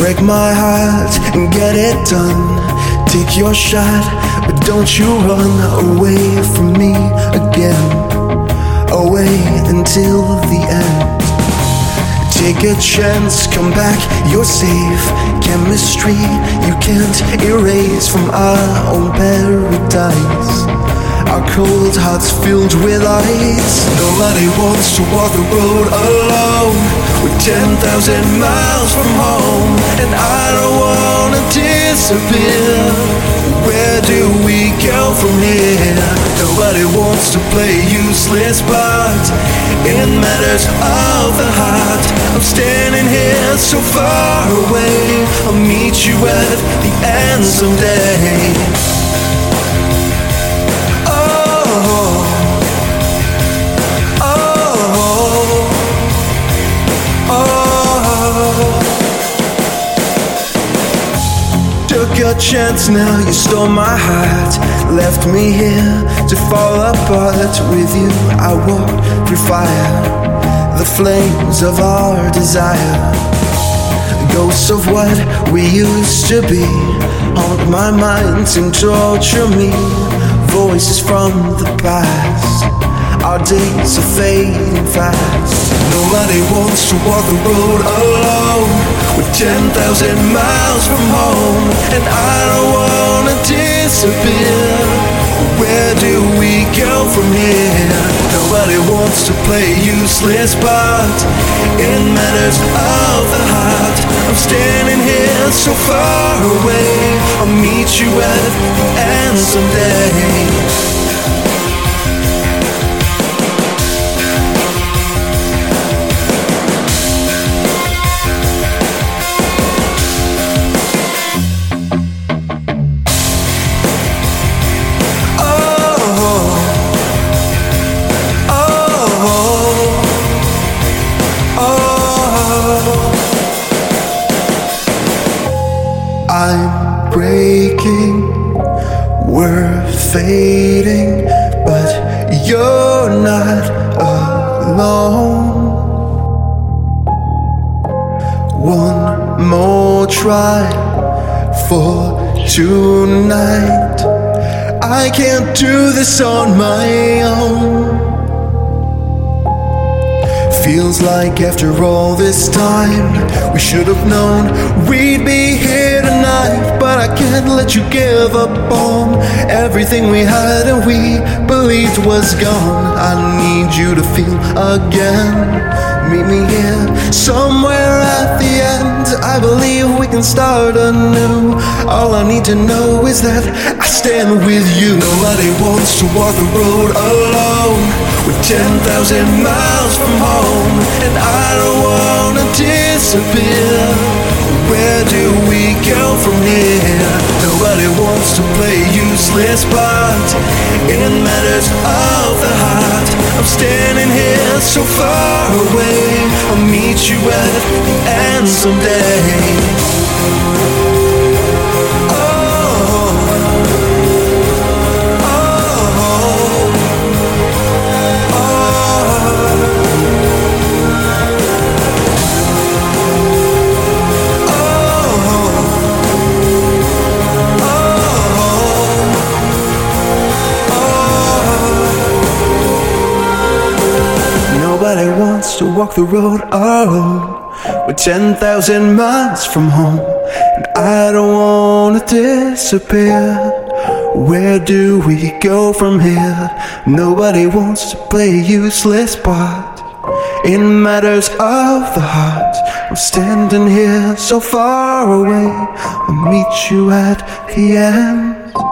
break my heart and get it done. Take your shot, but don't you run away from me again. Away until the end. Take a chance, come back, you're safe. Chemistry you can't erase from our own paradise. Our cold hearts filled with ice. Nobody wants to walk the road alone. We're 10,000 miles from home, and I don't wanna disappear. Where do we go from here? Nobody wants to play a useless part in matters of the heart. I'm standing here so far away. I'll meet you at the end someday. Took a chance, now you stole my heart. Left me here to fall apart. With you I walk through fire, the flames of our desire. Ghosts of what we used to be haunt my mind and torture me. Voices from the past, our days are fading fast. Nobody wants to walk the road alone. We're 10,000 miles from home, and I don't wanna disappear. Where do we go from here? Nobody wants to play a useless part in matters of the heart. I'm standing here so far away. I'll meet you at the end someday. I'm breaking, we're fading, but you're not alone. One more try for tonight. I can't do this on my own. Feels like after all this time we should have known we'd be here tonight. But I can't let you give up on everything we had and we believed was gone. I need you to feel again. Meet me here somewhere at the end. I believe we can start anew. All I need to know is that I stand with you. Nobody wants to walk the road alone. We're 10,000 miles from home, and I don't wanna disappear. Where do we go from here? Nobody wants to play a useless part in matters of the heart. I'm standing here so far away. I'll meet you at the end someday. Nobody wants to walk the road alone. We're 10,000 miles from home, and I don't wanna disappear. Where do we go from here? Nobody wants to play a useless part in matters of the heart. I'm standing here so far away. I'll meet you at the end.